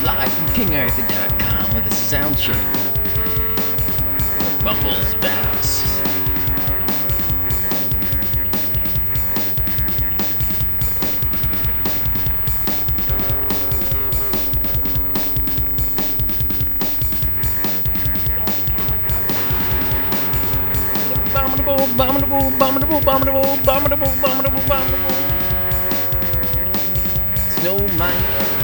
live from KingArthur.com with a sound check. The Bumbles bounce. Snow mine.